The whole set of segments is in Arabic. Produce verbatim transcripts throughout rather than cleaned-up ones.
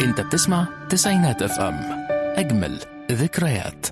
انت بتسمع تسعينات اف ام، اجمل ذكريات.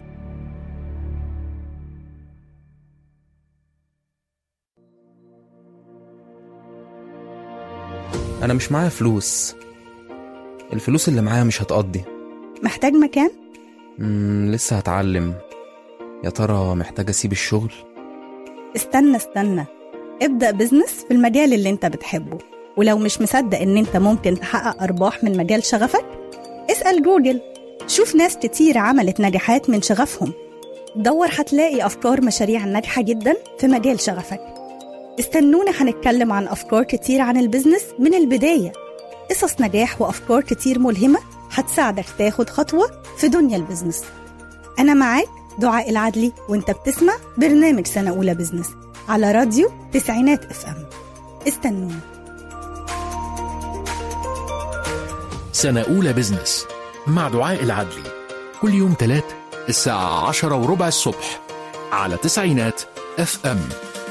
أنا مش معايا فلوس، الفلوس اللي معايا مش هتقضي. محتاج مكان؟ مم لسه هتعلم. يا ترى محتاج أسيب الشغل؟ استنى استنى ابدأ بزنس في المجال اللي انت بتحبه، ولو مش مصدق ان انت ممكن تحقق أرباح من مجال شغفك اسأل جوجل، شوف ناس كتير عملت نجاحات من شغفهم. دور هتلاقي أفكار مشاريع ناجحة جدا في مجال شغفك. استنونا هنتكلم عن أفكار كتير عن البزنس من البداية، قصص نجاح وأفكار كتير ملهمة هتساعدك تاخد خطوة في دنيا البزنس. أنا معاك دعاء العدلي، وانت بتسمع برنامج سنة أولى بزنس على راديو تسعينات اف ام. استنونا. سنة أولى بزنس مع دعاء العدلي، كل يوم تلات الساعة عشرة وربع الصبح على تسعينات اف ام.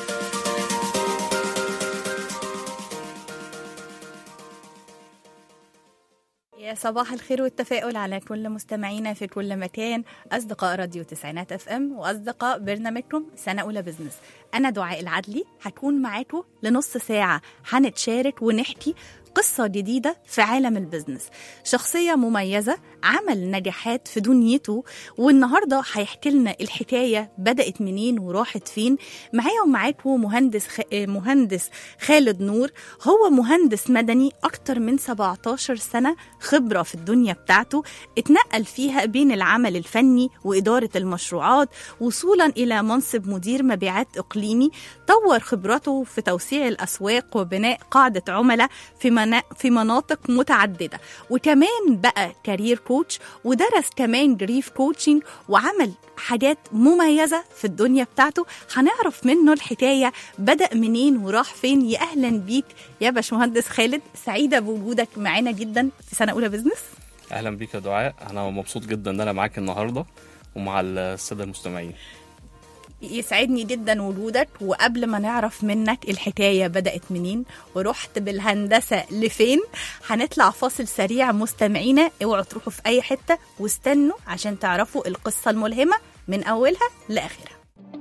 يا صباح الخير والتفاؤل على كل مستمعينا في كل مكان، أصدقاء راديو تسعينات اف ام وأصدقاء برنامجكم سنة أولى بزنس. أنا دعاء العدلي هكون معاكم لنص ساعة، هنتشارك ونحكي قصة جديدة في عالم البزنس، شخصية مميزة عمل نجاحات في دنيته، والنهاردة هيحكي لنا الحكاية بدأت منين وراحت فين. معايا ومعاكم مهندس خ... مهندس خالد نور، هو مهندس مدني أكتر من سبعتاشر سنة خبرة في الدنيا بتاعته، اتنقل فيها بين العمل الفني وإدارة المشروعات وصولا إلى منصب مدير مبيعات إقليمي. طور خبرته في توسيع الأسواق وبناء قاعدة عملاء في في مناطق متعددة، وكمان بقى كارير كوتش، ودرس كمان جريف كوتشنج، وعمل حاجات مميزة في الدنيا بتاعته. هنعرف منه الحكاية بدأ منين وراح فين. يا أهلا بيك يا باشمهندس خالد، سعيدة بوجودك معانا جدا في سنة أولى بزنس. أهلا بيك يا دعاء، أنا مبسوط جدا أن أنا معاك النهاردة ومع السادة المستمعين. يسعدني جدا وجودك. وقبل ما نعرف منك الحكاية بدأت منين ورحت بالهندسة لفين، هنطلع فاصل سريع. مستمعينا اوعوا تروحوا في أي حتة واستنوا عشان تعرفوا القصة الملهمة من أولها لآخرها.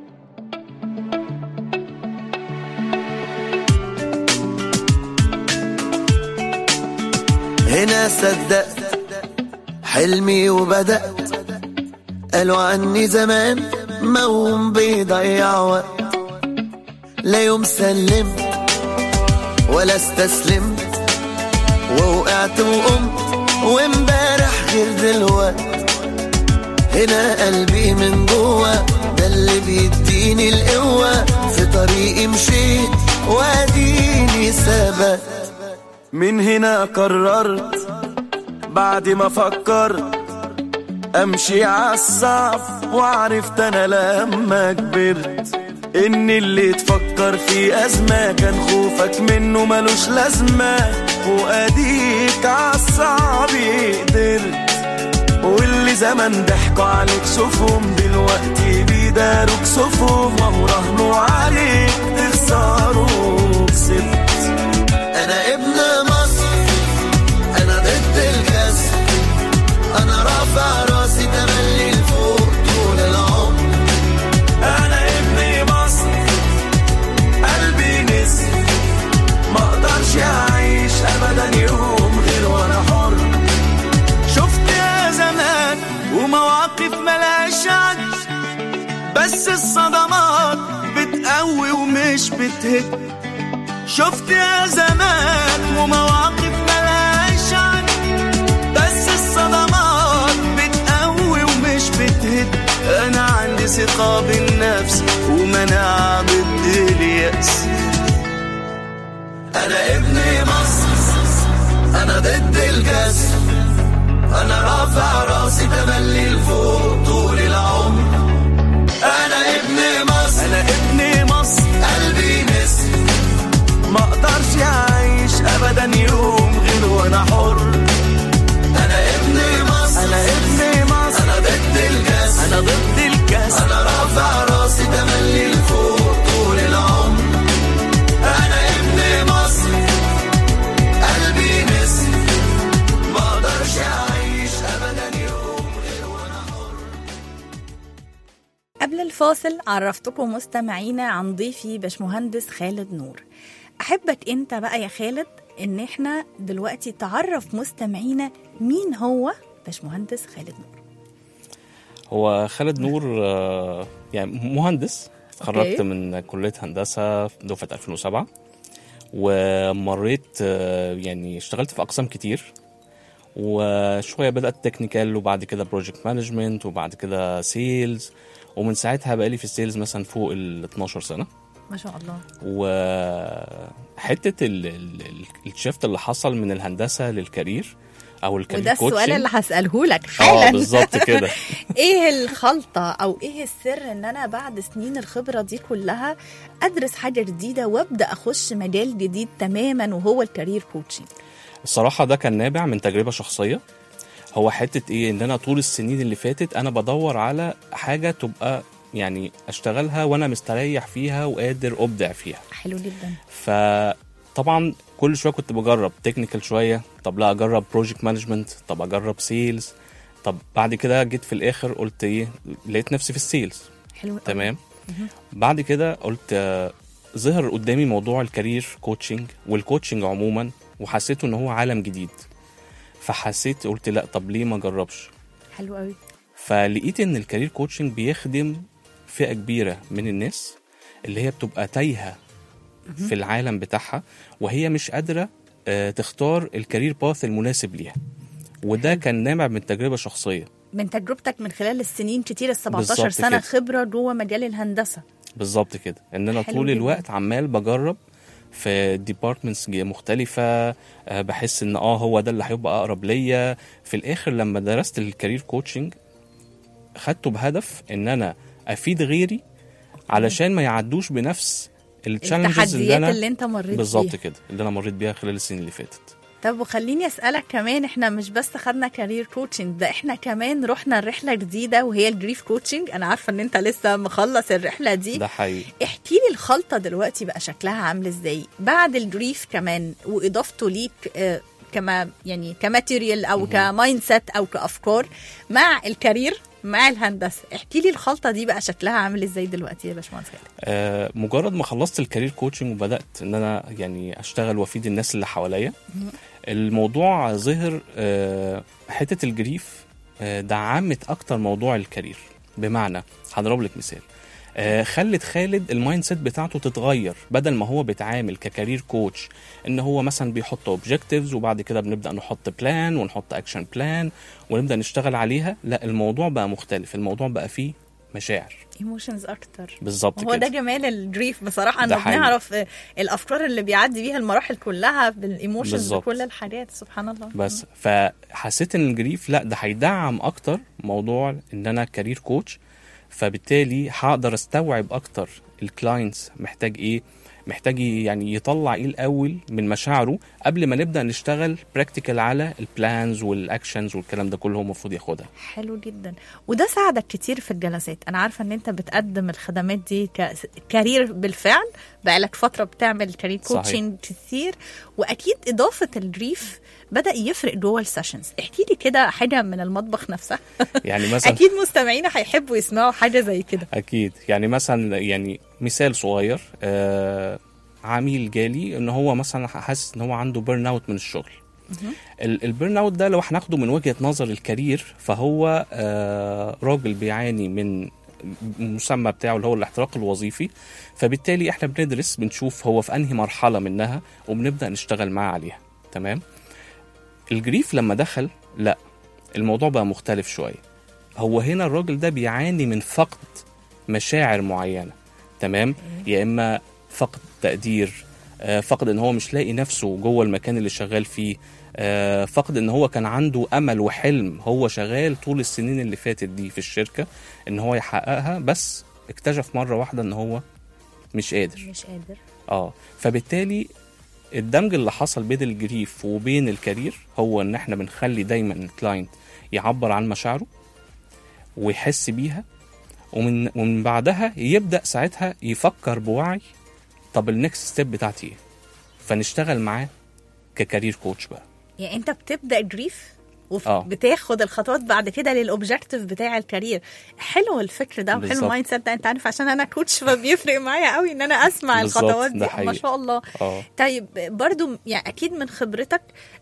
هنا صدقت حلمي وبدأت، قالوا عني زمان موم بيضيع وقت، لا يوم سلمت ولا استسلمت، ووقعت وقمت وامبارح غير دلوقت. هنا قلبي من جوا ده اللي بيديني القوة، في طريقي مشيت واديني ثبت. من هنا قررت بعد ما فكرت امشي عالصعب، وعرفت انا لما كبرت ان اللي تفكر في ازمة كان خوفك منه ملوش لازمة، واديك عالصعب قدرت. واللي زمان ضحكوا عليك شوفهم دلوقتي بيداروك صفهم، وهو رهنوا عليك تخسروا كسبت. انا ابن مصر، انا ضد الكسر، انا رافع راسي تملي لفوق طول العمر. انا ابن مصر قلبي نسر، ما اقدرش اعيش ابدا يوم غير وانا حر. شفت يا زمان ومواقف ملهاش عد، بس الصدمات بتقوي ومش بتهد. شفت يا زمان ومواقف ملهاش عد، بس الصدمات بتقوي ومش بتهد. انا عندي ثقة بالنفس ومناعة ضد اليأس. انا ابن مصر، انا ضد الكسر، انا رافع راسي تملي لفوق طول العمر. انا ابن مصر، انا ابن مصر قلبي نسر، ما اقدرش اعيش ابدا يوم غير وانا حر. انا ابن مصر، انا ابن مصر، انا ضد الكسر، انا ضد الكسر، انا رافع راسي تملي لفوق طول العمر. انا ابن مصر قلبي نسر، ما اقدرش الفاصل عرفتكم مستمعينا عن ضيفي باشمهندس خالد نور. أحبك أنت بقى يا خالد إن إحنا دلوقتي تعرف مستمعينا مين هو باشمهندس خالد نور. هو خالد نور آه، يعني مهندس، اتخرجت من كلية هندسة في دفعة ألفين وسبعة، ومريت آه، يعني اشتغلت في أقسام كتير، وشوية بدأت تكنيكال وبعد كده بروجكت مانجمنت وبعد كده سيلز، ومن ساعتها بقالي في السيلز مثلا فوق ال اتناشر سنة ما شاء الله. وحتة الشيفت اللي حصل من الهندسة للكارير او الكارير وده كوتشنج، السؤال اللي هسأله لك حالا. اه بالظبط كده. ايه الخلطة او ايه السر ان انا بعد سنين الخبرة دي كلها ادرس حاجة جديدة وابدأ اخش مجال جديد تماما وهو الكارير كوتشنج؟ الصراحة ده كان نابع من تجربة شخصية. هو حتة ايه ان انا طول السنين اللي فاتت انا بدور على حاجة تبقى يعني اشتغلها وانا مستريح فيها وقادر ابدع فيها. حلو جدا. فطبعا كل شويه كنت بجرب تكنيكال شويه، طب لا اجرب بروجكت مانجمنت، طب اجرب سيلز، طب بعد كده جيت في الاخر قلت ايه، لقيت نفسي في السيلز. حلو. تمام. بعد كده قلت آه ظهر قدامي موضوع الكارير كوتشنج والكوتشنج عموما، وحسيته ان هو عالم جديد، فحسيت قلت لا طب ليه ما اجربش. حلو قوي. فلقيت ان الكارير كوتشنج بيخدم فئة كبيرة من الناس اللي هي بتبقى تايهة في العالم بتاعها، وهي مش قادرة تختار الكارير باث المناسب ليها. وده كان نابع من تجربة شخصية، من تجربتك من خلال السنين كتير، السبعتاشر سنة خبرة جوه مجال الهندسة. بالظبط كده، ان انا طول الوقت عمال بجرب في ديبارتمنتس مختلفة، بحس ان اه هو ده اللي هيبقى اقرب ليا. في الاخر لما درست الكارير كوتشنج خدته بهدف ان انا افيد غيري علشان ما يعدوش بنفس التشالنجز اللي انا اللي انت مريت بيها. بالظبط كده، اللي انا مريت بيها خلال السنين اللي فاتت. طب وخليني اسالك كمان، احنا مش بس خدنا كارير كوتشنج ده، احنا كمان رحنا الرحله جديده وهي الجريف كوتشنج. انا عارفه ان انت لسه مخلص الرحله دي. ده حقيقي. احكي لي الخلطه دلوقتي بقى شكلها عامل ازاي بعد الجريف كمان واضافته ليك اه كما يعني كماتيريال او كمايند سيت او كافكار مع الكارير مع الهندسه. احكي لي الخلطه دي بقى شكلها عامل ازاي دلوقتي يا باشمهندس خالد؟ آه مجرد ما خلصت الكارير كوتشنج وبدات ان انا يعني اشتغل وافيد الناس اللي حواليا، الموضوع ظهر آه حته الجريف آه دعمت اكتر موضوع الكارير. بمعنى هضرب لك مثال، آه خلت خالد المايند سيت بتاعته تتغير. بدل ما هو بيتعامل ككارير كوتش ان هو مثلا بيحط اوبجكتيفز وبعد كده بنبدا نحط بلان ونحط اكشن بلان ونبدا نشتغل عليها، لا الموضوع بقى مختلف. الموضوع بقى فيه مشاعر، ايموشنز اكتر. بالظبط كده. هو ده جمال الجريف بصراحه، انه بنعرف الافكار اللي بيعدي بيها المراحل كلها بالايموشنز بكل الحاجات. سبحان الله. بس فحسيت ان الجريف لا ده هيدعم اكتر موضوع ان انا كارير كوتش، فبالتالي هقدر استوعب اكتر الكلاينتس محتاج ايه، محتاج يعني يطلع ايه الاول من مشاعره قبل ما نبدا نشتغل براكتيكال على البلانز والاكشنز والكلام ده كله هو المفروض ياخدها. حلو جدا. وده ساعدك كتير في الجلسات. انا عارفه ان انت بتقدم الخدمات دي ككارير بالفعل، بقالك فتره بتعمل كارير كوتشنج كتير، واكيد اضافه الجريف بدأ يفرق جوه السيشنز. احكي لي كده حاجه من المطبخ نفسها. يعني مثلا اكيد مستمعينا هيحبوا يسمعوا حاجه زي كده. اكيد. يعني مثلا يعني مثال صغير، آه عميل جالي ان هو مثلا حاسس ان هو عنده بيرن اوت من الشغل. البيرن اوت ده لو هناخده من وجهه نظر الكارير فهو آه راجل بيعاني من المسمى بتاعه اللي هو الاحتراق الوظيفي، فبالتالي احنا بندرس بنشوف هو في انهي مرحله منها وبنبدا نشتغل معاه عليها. تمام. الجريف لما دخل لا الموضوع بقى مختلف شويه. هو هنا الراجل ده بيعاني من فقد مشاعر معينه. تمام. يا اما فقد تقدير، فقد ان هو مش لاقي نفسه جوه المكان اللي شغال فيه، فقد ان هو كان عنده امل وحلم هو شغال طول السنين اللي فاتت دي في الشركه ان هو يحققها، بس اكتشف مره واحده ان هو مش قادر مش قادر اه فبالتالي الدمج اللي حصل بين الجريف وبين الكارير هو ان احنا بنخلي دايما الكلاينت يعبر عن مشاعره ويحس بيها، ومن ومن بعدها يبدا ساعتها يفكر بوعي طب النكست ستيب بتاعتي ايه، فنشتغل معاه ككارير كوتش بقى. يعني انت بتبدا جريف وبتاخد الخطوات بعد كده للاوبجكتيف بتاع الكارير. حلو الفكر ده وحلو المايند سيت ده. انت عارف عشان انا كوتش فبيفرق معايا قوي ان انا اسمع الخطوات دي. ما شاء الله. أوه. طيب برضو يعني اكيد من خبرتك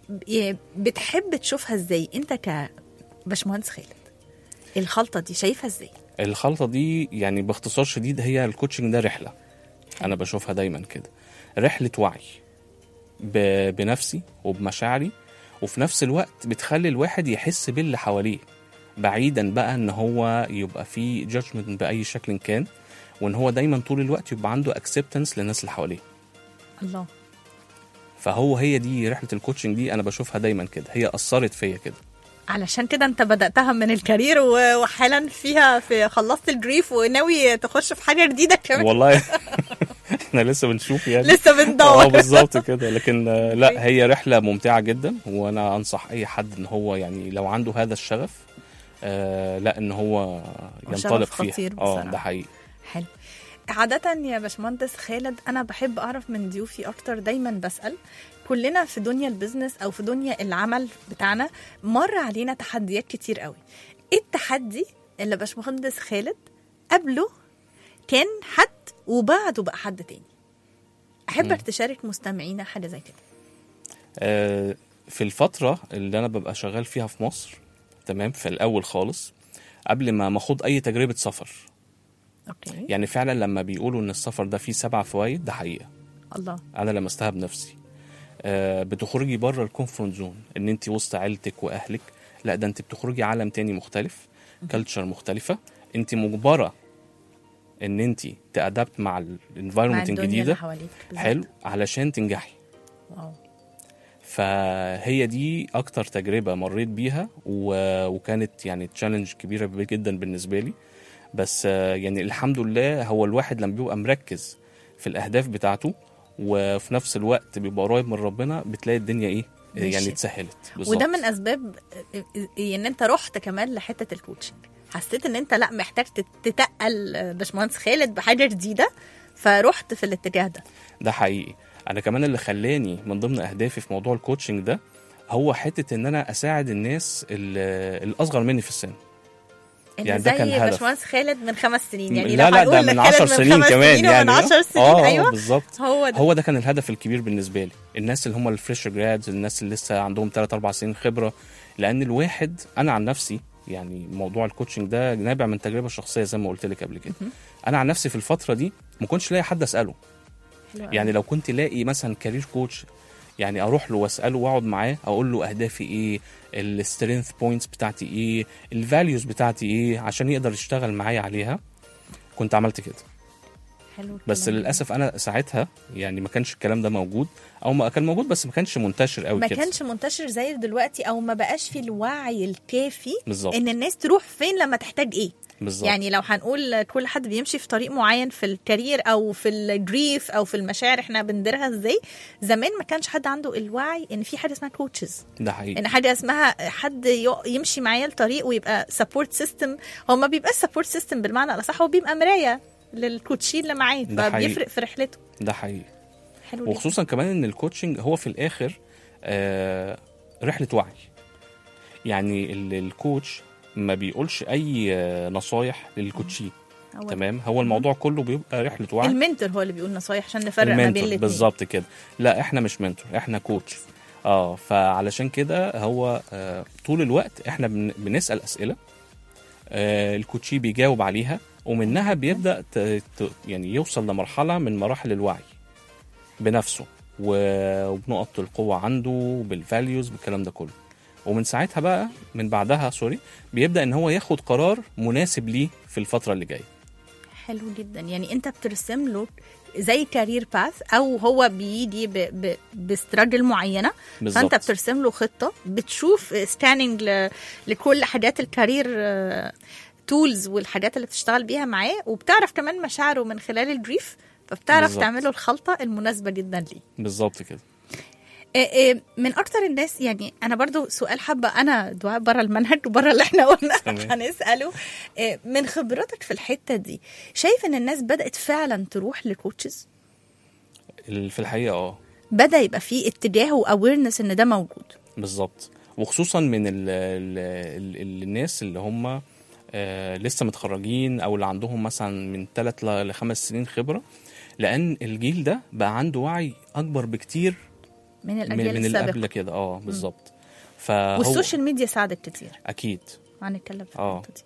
بتحب تشوفها ازاي انت كباشمهندس خالد؟ الخلطه دي شايفها ازاي؟ الخلطه دي يعني باختصار شديد هي الكوتشنج ده رحله. انا بشوفها دايما كده رحله وعي بنفسي وبمشاعري، وفي نفس الوقت بتخلي الواحد يحس باللي حواليه بعيدا بقى ان هو يبقى فيه جادجمنت باي شكل كان، وان هو دايما طول الوقت يبقى عنده اكسبتنس للناس اللي حواليه. الله. فهو هي دي رحله الكوتشنج دي، انا بشوفها دايما كده هي اثرت فيا كده. علشان كده انت بدأتها من الكارير وحالا فيها في خلصت الجريف وناوي تخش في حاجه جديده كمان. والله احنا لسه بنشوف يعني لسه بندور. اه بالظبط كده. لكن لا هي رحله ممتعه جدا، وانا انصح اي حد ان هو يعني لو عنده هذا الشغف آه لا ان هو ينطلق فيها. اه ده حقيقي. حلو. عادة يا باشمهندس خالد أنا بحب أعرف من ضيوفي أكتر. دايما بسأل كلنا في دنيا البيزنس أو في دنيا العمل بتاعنا مر علينا تحديات كتير قوي. إيه التحدي اللي باشمهندس خالد قبله كان حد وبعده بقى حد تاني؟ أحبك م. تشارك مستمعينا حاجة زي كده. آه في الفترة اللي أنا ببقى شغال فيها في مصر، تمام، في الأول خالص قبل ما مخوض أي تجربة سفر. أوكي. يعني فعلا لما بيقولوا ان السفر ده فيه سبع فوائد، ده حقيقة. الله. انا لمستها بنفسي. آه بتخرجي بره الكونفرنت زون، ان انت وسط عيلتك واهلك، لا ده انت بتخرجي عالم تاني مختلف، كالتشر مختلفة، انت مجبرة ان انت تأدبت مع الانفايرمنت الجديدة. حلو علشان تنجحي. واو. فهي دي اكتر تجربة مريت بيها و... وكانت يعني تشالنج كبيرة جدا بالنسبة لي. بس يعني الحمد لله هو الواحد لما بيبقى مركز في الأهداف بتاعته وفي نفس الوقت بيبقى قريب من ربنا، بتلاقي الدنيا إيه ماشي. يعني اتسهلت. وده من أسباب إن أنت رحت كمان لحتة الكوتشنج. حسيت إن أنت لا محتاج تتقل باشمهندس خالد بحاجة جديدة، فرحت في الاتجاه ده. ده حقيقي. أنا كمان اللي خلاني من ضمن أهدافي في موضوع الكوتشنج ده هو حتة إن أنا أساعد الناس الأصغر مني في السن. يعني زي باشمهندس خالد من خمس سنين يعني. لا لا ده من عشر سنين كمان يعني. من عشر سنين. اه أيوة بالظبط. هو ده. هو ده كان الهدف الكبير بالنسبه لي، الناس اللي هم الفريش جرادز، الناس اللي لسه عندهم ثلاثة أربعة سنين خبره. لان الواحد انا عن نفسي يعني موضوع الكوتشنج ده نابع من تجربه شخصيه زي ما قلت لك قبل كده. انا عن نفسي في الفتره دي ما كنتش لاقي حد اساله. يعني لو كنت لاقي مثلا كارير كوتش يعني اروح له واساله واقعد معاه اقول له اهدافي ايه، السترينث بوينتس بتاعتي ايه، الفاليوز بتاعتي ايه، عشان يقدر يشتغل معايا عليها، كنت عملت كده. حلو. بس للاسف انا ساعتها يعني ما كانش الكلام ده موجود، او ما كان موجود بس ما كانش منتشر قوي كده. ما كانش منتشر زي دلوقتي، او ما بقاش في الوعي الكافي بالزبط. ان الناس تروح فين لما تحتاج ايه بالزبط. يعني لو هنقول كل حد بيمشي في طريق معين في الكارير او في الجريف او في المشاعر احنا بنديرها ازاي. زمان ما كانش حد عنده الوعي ان في حاجه اسمها كوتشز. ده حقيقي. ان حاجه اسمها حد يمشي معايا الطريق ويبقى سبورت سيستم. هو ما بيبقى سبورت سيستم بالمعنى الاصح، هو بيبقى مرايه للكوتشين اللي معاه، فبيفرق في رحلته. ده حقيقي. حلو. وخصوصا كمان ان الكوتشنج هو في الاخر آه رحله وعي. يعني الكوتش ما بيقولش اي نصايح للكوتشي، تمام. هو الموضوع كله بيبقى رحله وعي. المنتور هو اللي بيقول نصايح عشان نفرق ما بين الاثنين. بالظبط كده. لا احنا مش منتور، احنا كوتش. اه فعلشان كده هو آه طول الوقت احنا بنسال اسئله، آه الكوتشي بيجاوب عليها، ومنها بيبدا ت... ت... يعني يوصل لمرحله من مراحل الوعي بنفسه وبنقط القوه عنده بالفاليوز بالكلام ده كله. ومن ساعتها بقى من بعدها سوري بيبدأ ان هو ياخد قرار مناسب ليه في الفترة اللي جاية. حلو جدا. يعني انت بترسم له زي كارير باث، او هو بيجي باستراجل معينة بالزبط. فانت بترسم له خطة، بتشوف ستانينج ل... لكل حاجات الكارير تولز والحاجات اللي بتشتغل بيها معاه، وبتعرف كمان مشاعره من خلال الجريف، فبتعرف بالزبط. تعمله الخلطة المناسبة جدا ليه. بالظبط كده. من اكتر الناس يعني انا برضو سؤال حابه انا دعاء بره المنهج وبره اللي احنا قلنا هنساله، من خبرتك في الحته دي شايف ان الناس بدات فعلا تروح لكوتشز؟ في الحقيقه اه بدا يبقى في اتجاه واويرنس ان ده موجود. بالظبط. وخصوصا من ال ال ال الناس اللي هم آه لسه متخرجين او اللي عندهم مثلا من ثلاث لخمس سنين خبره، لان الجيل ده بقى عنده وعي اكبر بكتير من الاجيال من اللي السابقه قبل كده. اه بالظبط. فهو والسوشيال ميديا ساعدت كتير، اكيد هنتكلم في آه. النقطه دي.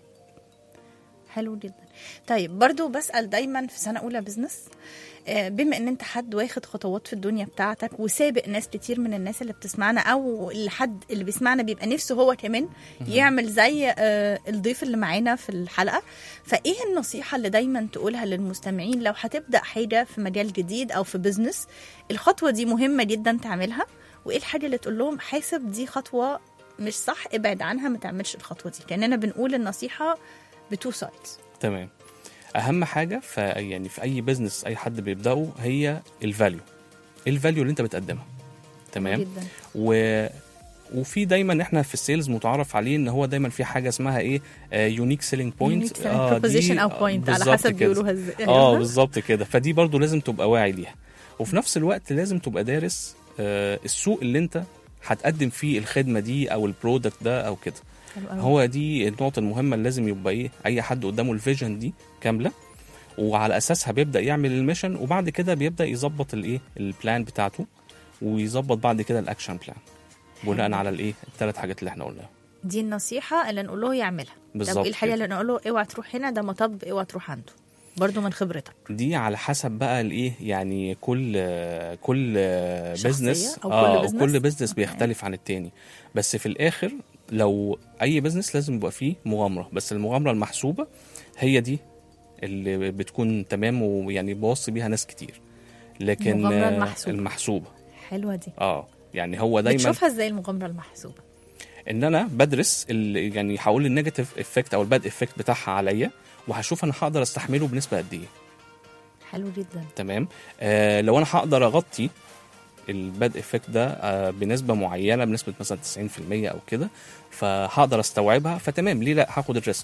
حلو جدا. طيب برضو بسأل دايما في سنة أولى بزنس، بما ان انت حد واخد خطوات في الدنيا بتاعتك وسابق ناس كتير من الناس اللي بتسمعنا او الحد اللي بيسمعنا بيبقى نفسه هو كمان يعمل زي الضيف اللي معانا في الحلقة، فايه النصيحة اللي دايما تقولها للمستمعين لو هتبدأ حاجة في مجال جديد او في بزنس الخطوة دي مهمة جدا تعملها، وايه الحاجة اللي تقول لهم حاسب دي خطوة مش صح ابعد عنها ما تعملش الخطوة دي؟ كأننا بنقول النصيحة بتو سايدز. تمام. اهم حاجه في يعني في اي بزنس اي حد بيبداه هي الفاليو الفاليو اللي انت بتقدمها. تمام جدا. و وفي دايما احنا في السيلز متعارف عليه ان هو دايما في حاجه اسمها ايه يونيك سيلينج بوينت بروبوزيشن او بوينت على حسب بيقولوها ازاي. اه بالظبط كده. فدي برضو لازم تبقى واعي ليها، وفي نفس الوقت لازم تبقى دارس آه السوق اللي انت هتقدم فيه الخدمه دي او البرودكت ده او كده. هو دي النقطة المهمة اللي لازم يبقى ايه اي حد قدامه الفيجن دي كاملة، وعلى اساسها بيبدأ يعمل الميشن، وبعد كده بيبدأ يظبط الايه البلان بتاعته، ويظبط بعد كده الاكشن بلان بناء على الايه الثلاث حاجات اللي احنا قلناها. دي النصيحة اللي نقوله يعملها. بالظبط. طب ايه الحاجة اللي نقوله اوعى تروح هنا ده مطب اوعى تروح عنده؟ برضو من خبرتك دي على حسب بقى الايه يعني كل كل بزنس أو اه كل كل بزنس بيختلف عن التاني، بس في الاخر لو اي بزنس لازم يبقى فيه مغامره، بس المغامره المحسوبه هي دي اللي بتكون تمام ويعني بوصي بيها ناس كتير. لكن المغامرة المحسوبة. المحسوبه حلوه دي. اه يعني هو دايما بتشوفها ازاي المغامره المحسوبه؟ ان انا بدرس يعني هقول النيجاتيف افكت او الباد افكت بتاعها عليا، وهشوف انا هقدر استحمله بنسبه قد ايه. حلو جدا. تمام. آه لو انا هقدر اغطي الباد افكت ده آه بنسبه معينه، بنسبه مثلا تسعين في المية او كده، فهقدر استوعبها، فتمام ليه لا هاخد الريسك.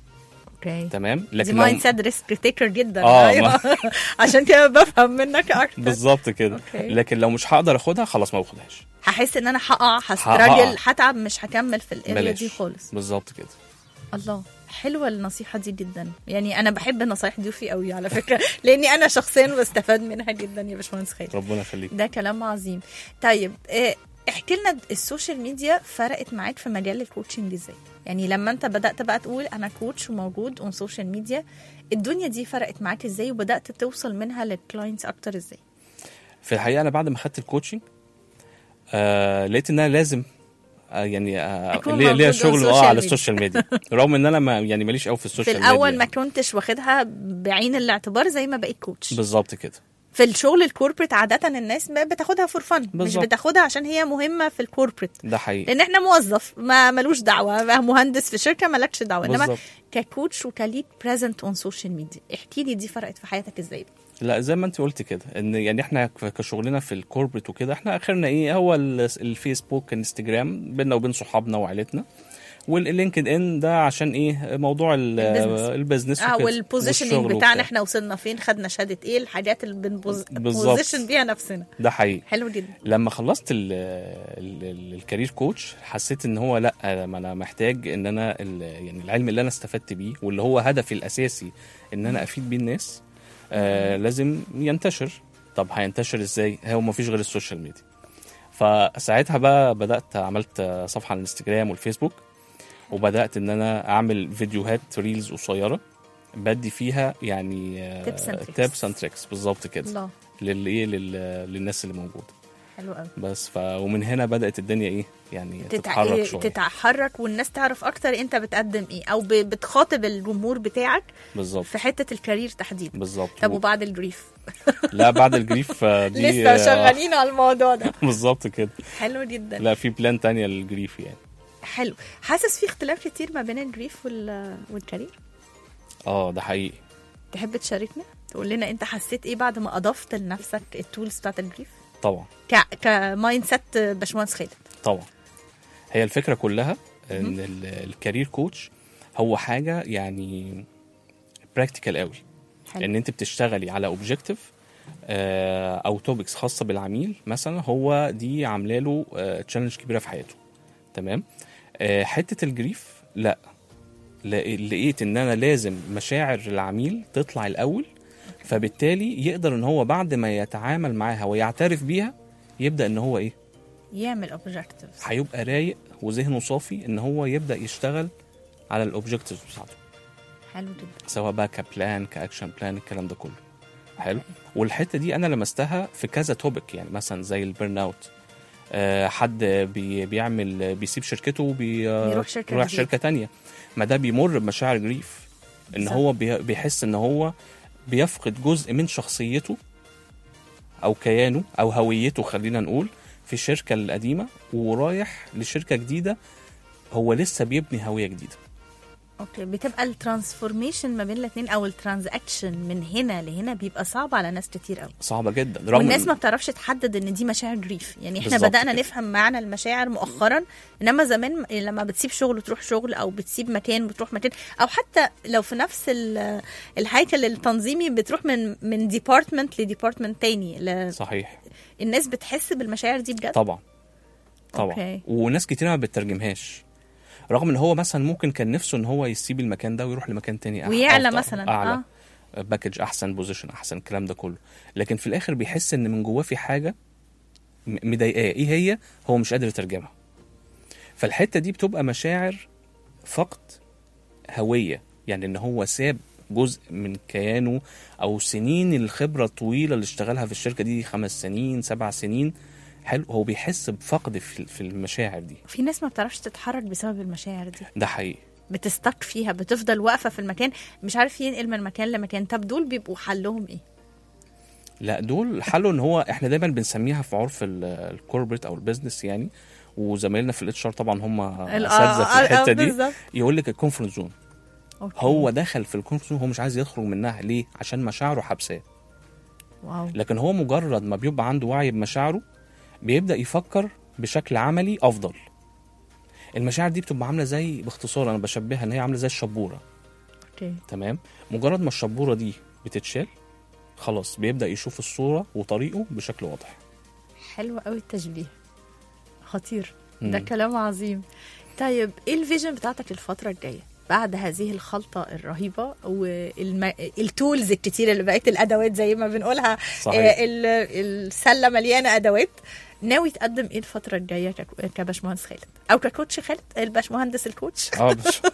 اوكي تمام. لكن دي مايند سيت ريسك تيكر جدا. آه ايوه عشان كده بفهم منك اكتر. بالظبط كده. أوكي. لكن لو مش هقدر اخدها خلاص ما باخدهاش، هحس ان انا هقع هستراجل هتعب مش هكمل في الاريا دي خالص. بالظبط كده. الله حلوه النصيحه دي جدا، يعني انا بحب النصايح دي في قوي على فكره لاني انا شخصيا بستفاد منها جدا يا باشمهندس خالد. ربنا يخليك. ده كلام عظيم. طيب احكي لنا السوشيال ميديا فرقت معاك في مجال الكوتشنج ازاي؟ يعني لما انت بدات بقى تقول انا كوتش وموجود اون سوشيال ميديا، الدنيا دي فرقت معاك ازاي وبدات توصل منها للكلاينتس اكتر ازاي؟ في الحقيقه انا بعد ما خدت الكوتشنج آه لقيت ان انا لازم آه يعني آه ليه ليه شغل اه على السوشيال ميديا رغم ان انا ما يعني ماليش قوي في السوشيال في ميديا. الاول يعني. ما كنتش واخدها بعين الاعتبار زي ما بقيت كوتش. بالظبط كده. في الشغل الكوربريت عادة الناس بتاخدها فور فن، مش بتاخدها عشان هي مهمة في الكوربريت. ده حقيقي. لان احنا موظف ما ملوش دعوة، مهندس في شركة مالكش دعوة، انما ككوتش وكليك بريزنت اون سوشيال ميديا. احكي لي دي فرقت في حياتك ازاي؟ لا زي ما انت قلت كده ان يعني احنا كشغلنا في الكوربريت وكده احنا اخرنا ايه هو الفيسبوك انستجرام بيننا وبين صحابنا وعائلتنا، واللينكد ان ده عشان ايه موضوع البيزنس اه والبوزيشننج بتاعنا احنا وصلنا فين، خدنا شهاده ايه، الحاجات اللي بنبوزيشن بيها نفسنا. ده حقيقي. حلو جدا. لما خلصت الكارير كوتش حسيت ان هو لا ما انا محتاج ان انا يعني العلم اللي انا استفدت بيه واللي هو هدفي الاساسي ان انا افيد بيه الناس آه لازم ينتشر. طب هينتشر ازاي؟ هو ما فيش غير السوشيال ميديا. فساعتها بقى بدات عملت صفحه على الانستجرام والفيسبوك، وبدات ان انا اعمل فيديوهات ريلز قصيره بدي فيها يعني تيبس اند تريكس. بالظبط كده. للايه للناس اللي موجوده. حلو قوي. بس ف ومن هنا بدات الدنيا ايه يعني تتع... تتحرك شويه تتحرك والناس تعرف اكتر انت بتقدم ايه او ب... بتخاطب الجمهور بتاعك. بالظبط. في حته الكارير تحديدا. بالظبط. طب وبعد الجريف؟ لا بعد الجريف دي لسه شغالين على الموضوع ده. بالظبط كده. حلو جدا. لا في بلان تانية للجريف يعني. حلو. حاسس في اختلاف كتير ما بين الجريف وال... والكارير؟ اه ده حقيقي. تحب تشاركنا تقول لنا انت حسيت ايه بعد ما اضفت لنفسك التولز بتاعت الجريف؟ طبعا. ك كمايند سيت باشمهندس خالد. طبعا. هي الفكره كلها ان الكارير كوتش هو حاجه يعني براكتيكال قوي. حلو. ان انت بتشتغلي على اوبجكتيف او توبكس خاصه بالعميل مثلا، هو دي عامله له تشالنج كبيره في حياته. تمام. آه حته الجريف لا، لقيت ان انا لازم مشاعر العميل تطلع الاول، فبالتالي يقدر ان هو بعد ما يتعامل معاها ويعترف بيها يبدا ان هو ايه يعمل اوبجكتيفز، هيبقى رايق وذهنه صافي ان هو يبدا يشتغل على الاوبجكتيفز بتاعته. حلو جدا. سواء بقى كبلان كاكشن بلان الكلام ده كله حلو. والحته دي انا لمستها في كذا توبك، يعني مثلا زي البيرن اوت، أه حد بي بيعمل بيسيب شركته وبيروح شركه, شركة تانية، ما ده بيمر بمشاعر جريف ان صح. هو بيحس ان هو بيفقد جزء من شخصيته او كيانه او هويته خلينا نقول في الشركه القديمه، ورايح لشركه جديده هو لسه بيبني هويه جديده. اوكي، بتبقى الترانسفورميشن ما بين الاثنين او الترانزاكشن من هنا لهنا بيبقى صعب على ناس كتير قوي، صعبه جدا، والناس ما بتعرفش تحدد ان دي مشاعر جريف. يعني احنا بدأنا كده نفهم معنى المشاعر مؤخرا، انما زمان لما بتسيب شغل وتروح شغل، او بتسيب مكان وتروح مكان، او حتى لو في نفس الهيكل التنظيمي بتروح من من ديبارتمنت لديبارتمنت تاني ل... صحيح. الناس بتحس بالمشاعر دي بجد؟ طبعا طبعا. أوكي. وناس كتير ما بتترجمهاش، رغم ان هو مثلا ممكن كان نفسه ان هو يسيب المكان ده ويروح لمكان تاني ويعلى مثلا اعلى آه. باكج احسن، بوزيشن احسن، الكلام ده كله، لكن في الاخر بيحس ان من جواه في حاجه مضايقاه، ايه هي هو مش قادر يترجمها. فالحته دي بتبقى مشاعر فقد هويه، يعني ان هو ساب جزء من كيانه او سنين الخبره الطويله اللي اشتغلها في الشركه دي، خمس سنين سبع سنين حلو، هو بيحس بفقد في المشاعر دي. في ناس ما بتعرفش تتحرك بسبب المشاعر دي، ده حقيقي، بتستك فيها، بتفضل واقفه في المكان مش عارف ينقل من مكان لمكان. طب دول بيبقوا حلهم ايه؟ لا دول حلو ان هو احنا دايما بنسميها في عرف الكوربريت او البيزنس يعني، وزمايلنا في الاتش ار طبعا هم اساتذه في الحته دي، يقول لك الكونفرنس زون. هو دخل في الكونفرنس زون، هو مش عايز يخرج منها، ليه؟ عشان مشاعره حبساه. واو. لكن هو مجرد ما بيبقى عنده وعي بمشاعره بيبدأ يفكر بشكل عملي أفضل. المشاعر دي بتبقى عاملة زي، باختصار أنا بشبهها إن هي عاملة زي الشبورة. أوكي. تمام. مجرد ما الشبورة دي بتتشال خلاص بيبدأ يشوف الصورة وطريقه بشكل واضح. حلو قوي التشبيه، خطير. م. ده كلام عظيم. طيب إيه الفيجن بتاعتك الفترة الجاية بعد هذه الخلطة الرهيبة والتولز الكتير اللي بقيت الأدوات زي ما بنقولها؟ صحيح. السلة مليانة أدوات. ناوي تقدم ايه الفترة الجاية كباشمهندس خالد او ككوتش خالد الباشمهندس الكوتش؟ اه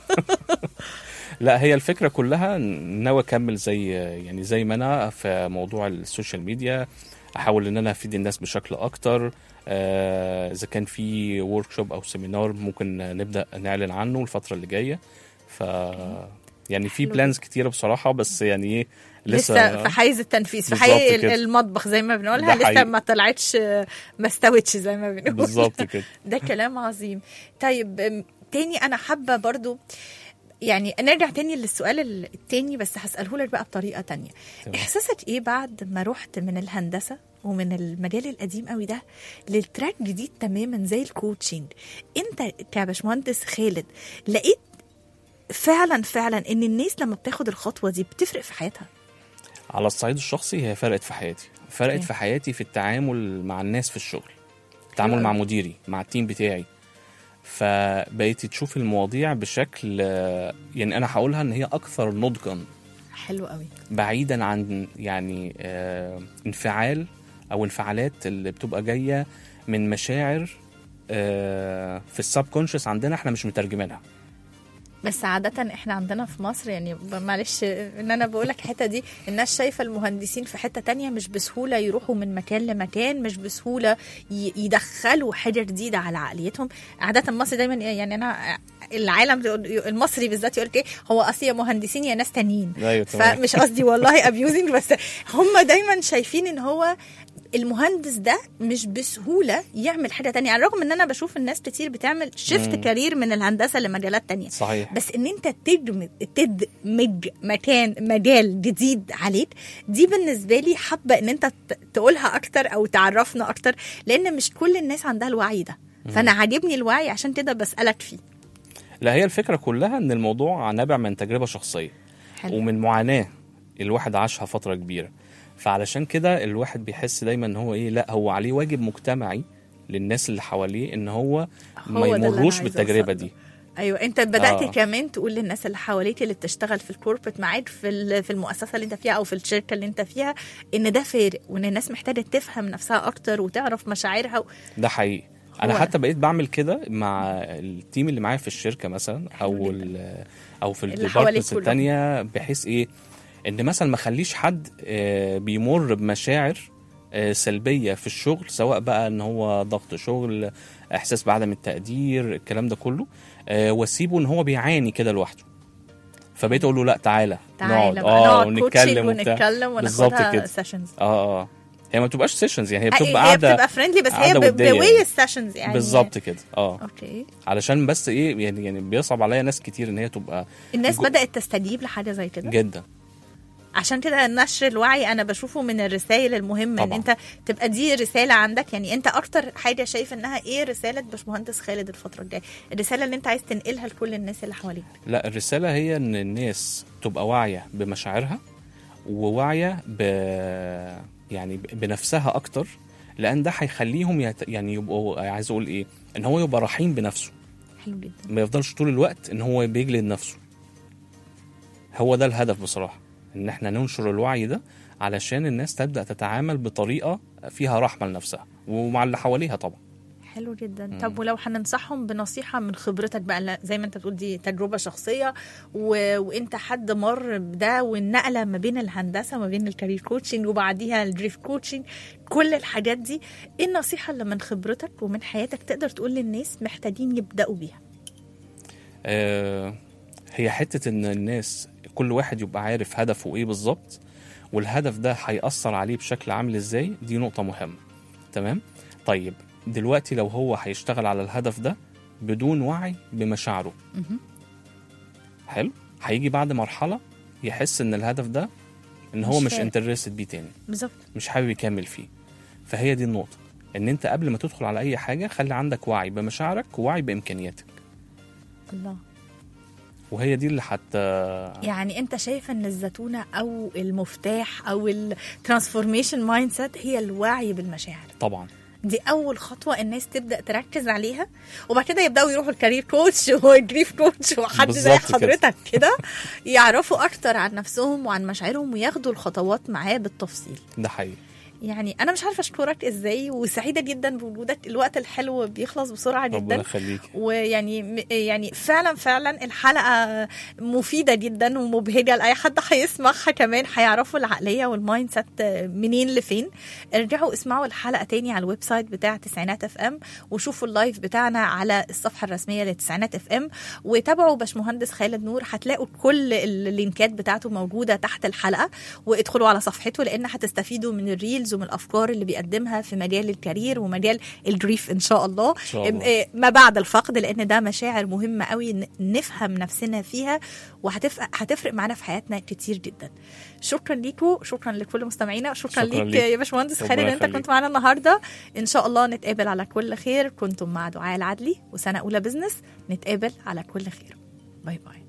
لا هي الفكرة كلها ناوي اكمل زي يعني زي ما انا في موضوع السوشيال ميديا، احاول ان انا افيد الناس بشكل اكتر. آه اذا كان في وركشوب او سيمينار ممكن نبدأ نعلن عنه الفترة اللي جاية. ف يعني في بلانز كتيرة بصراحة، بس يعني ايه لسه, لسه في حيز التنفيذ، في حيز المطبخ زي ما بنقولها، لسه ما طلعتش ما استوتش زي ما بنقول بالظبط كده. ده كلام عظيم. طيب تاني انا حابة برضو يعني نرجع تاني للسؤال التاني، بس هسأله لك بقى بطريقة تانية. تمام. احساسك ايه بعد ما رحت من الهندسة ومن المجال القديم قوي ده للتراك جديد تماما زي الكوتشنج؟ انت كباشمهندس خالد لقيت فعلا فعلا ان الناس لما بتاخد الخطوة دي بتفرق في حياتها؟ على الصعيد الشخصي هي فرقت في حياتي، فرقت في حياتي في التعامل مع الناس في الشغل، التعامل مع مديري، مع التيم بتاعي. فبقيت تشوف المواضيع بشكل يعني انا هقولها ان هي اكثر نضجا. حلو قوي. بعيدا عن يعني آه انفعال او انفعالات اللي بتبقى جايه من مشاعر آه في السب كونشس عندنا احنا مش مترجمينها. بس عادة احنا عندنا في مصر يعني معلش ان انا بقولك الحتة دي، الناس شايفة المهندسين في حتة تانية، مش بسهولة يروحوا من مكان لمكان، مش بسهولة يدخلوا حاجة جديدة على عقليتهم. عادة مصر دايما يعني انا العالم المصري بالذات يقول ايه، هو اصل يا مهندسين يا ناس تانيين. أيوة فمش قصدي والله ابيوزنج، بس هم دايما شايفين ان هو المهندس ده مش بسهولة يعمل حاجة تانية، على الرغم ان انا بشوف الناس كتير بتعمل شيفت كارير من الهندسة لمجالات تانية. صحيح. بس ان انت تدمج, تدمج مكان مجال جديد عليك، دي بالنسبة لي حابة ان انت تقولها اكتر او تعرفنا اكتر، لان مش كل الناس عندها الوعي ده. فانا عاجبني الوعي عشان كده بسألك فيه. لا هي الفكرة كلها ان الموضوع نابع من تجربة شخصية. حلو. ومن معاناة الواحد عاشها فترة كبيرة، فعلشان كده الواحد بيحس دايما ان هو ايه، لا هو عليه واجب مجتمعي للناس اللي حواليه ان هو ما هو ده اللي أنا يمروش عايزة بالتجربه أوصل له. دي. ايوه انت بدات آه. آه. كمان تقول للناس اللي حواليك اللي بتشتغل في الكوربريت معاك في ال- في المؤسسه اللي انت فيها او في الشركه اللي انت فيها ان ده فارق وان الناس محتاجه تفهم نفسها اكتر وتعرف مشاعرها و... ده حقيقي. انا هو حتى بقيت بعمل كده مع التيم اللي معايا في الشركه مثلا او حلو ال- او في اللي حواليك الديبارتمنتس كلهم. التانية، بحيث ايه ان مثلا ما اخليش حد آه، بيمر بمشاعر آه، سلبيه في الشغل، سواء بقى ان هو ضغط شغل، احساس بعدم التقدير، الكلام ده كله، آه، واسيبه ان هو بيعاني كده لوحده. فبقيت اقول له لا تعالى تعالى نقعد بقى اه نقعد ونتكلم coaching وبتاع. ونتكلم بالظبط وناخدها كده. سيشنز. اه اه هي ما بتبقاش سيشنز، يعني هي بتبقى هي قاعده بتبقى فريندلي بس هي قاعدة ودية بوي يعني. السيشنز يعني بالظبط كده. اه اوكي. علشان بس ايه يعني يعني بيصعب عليا ناس كتير ان هي تبقى الناس جو- بدات تستجيب لحاجه زي كده جدا. عشان كده نشر الوعي انا بشوفه من الرسائل المهمه ان طبعا. انت تبقى دي رساله عندك. يعني انت اكتر حاجه شايف انها ايه رساله باشمهندس خالد الفتره الجايه، الرساله اللي انت عايز تنقلها لكل الناس اللي حواليك؟ لا الرسالة هي ان الناس تبقى واعية بمشاعرها وواعية ب يعني ب- بنفسها اكتر، لان ده هيخليهم يت... يعني يبقوا عايز اقول ايه ان هو يبقى رحيم بنفسه، حلو جدا. ما يفضلش طول الوقت ان هو بيجلد نفسه. هو ده الهدف بصراحة، ان احنا ننشر الوعي ده علشان الناس تبدأ تتعامل بطريقة فيها رحمة لنفسها ومع اللي حواليها طبعا. حلو جدا. طب ولو هننصحهم بنصيحه من خبرتك بقى، لا، زي ما انت بتقول دي تجربه شخصيه و... وانت حد مر بده والنقله ما بين الهندسه وما بين الكارير كوتشنج وبعديها الدريفت كوتشنج، كل الحاجات دي، ايه النصيحه اللي من خبرتك ومن حياتك تقدر تقول للناس محتاجين يبداوا بيها؟ آه هي حتة ان الناس كل واحد يبقى عارف هدفه ايه بالظبط، والهدف ده هيأثر عليه بشكل عامل ازاي، دي نقطة مهمة. تمام. طيب دلوقتي لو هو هيشتغل على الهدف ده بدون وعي بمشاعره، حلو، هيجي بعد مرحلة يحس ان الهدف ده ان هو مش مش فارق. انترستد بيه تاني، بالظبط. مش حابب يكمل فيه. فهي دي النقطة، ان انت قبل ما تدخل على اي حاجة خلي عندك وعي بمشاعرك ووعي بامكانياتك، الله. وهي دي اللي حتى يعني انت شايف ان الزتونه او المفتاح او الترانسفورميشن مايند سيت هي الوعي بالمشاعر؟ طبعا دي اول خطوه الناس تبدا تركز عليها، وبعد كده يبداوا يروحوا الكارير كوتش والجريف كوتش وحد زي بالظبط كده. حضرتك كده يعرفوا اكتر عن نفسهم وعن مشاعرهم وياخدوا الخطوات معاه بالتفصيل. ده حقيقي. يعني انا مش عارفه اشكرك ازاي، وسعيده جدا بوجودك. الوقت الحلو بيخلص بسرعه ربنا جدا، يخليك. ويعني يعني فعلا فعلا الحلقه مفيده جدا ومبهجه لاي حد هيسمعها، كمان هيعرفوا العقليه والمايند سيت منين لفين. ارجعوا اسمعوا الحلقه تاني على الويب سايت بتاع تسعينات اف ام، وشوفوا اللايف بتاعنا على الصفحه الرسميه لتسعينات اف ام، وتابعوا باشمهندس خالد نور، هتلاقوا كل اللينكات بتاعته موجوده تحت الحلقه، وادخلوا على صفحته لان هتستفيدوا من الريلز ومن الافكار اللي بيقدمها في مجال الكارير ومجال الجريف ان شاء الله, إن شاء الله. ما بعد الفقد، لان ده مشاعر مهمه قوي نفهم نفسنا فيها، وهتفرق معانا في حياتنا كتير جدا. شكرا ليكم، شكرا لكل مستمعينا، شكرا, شكرا ليك, ليك يا باشمهندس خالد انت كنت معانا النهارده. ان شاء الله نتقابل على كل خير. كنتم مع دعاء العدلي وسنه اولى بزنس، نتقابل على كل خير. باي باي.